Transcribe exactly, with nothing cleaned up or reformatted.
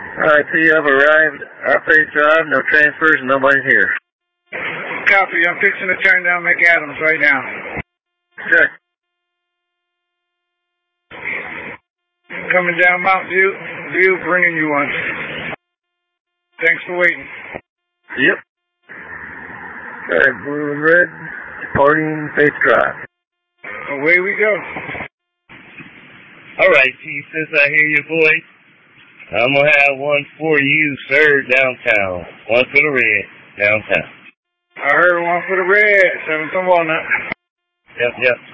Alright, so you have arrived at Faith Drive, no transfers, nobody's here. Copy, I'm fixing to turn down McAdams right now. Check. Coming down Mount View, View, bringing you one. Thanks for waiting. Yep. Alright, blue and red, departing Faith Drive. Away we go. Alright, Chief, since I hear your voice, I'm gonna have one for you, sir, downtown. One for the red, downtown. I heard one for the red, seventh and Walnut. Yep, yep.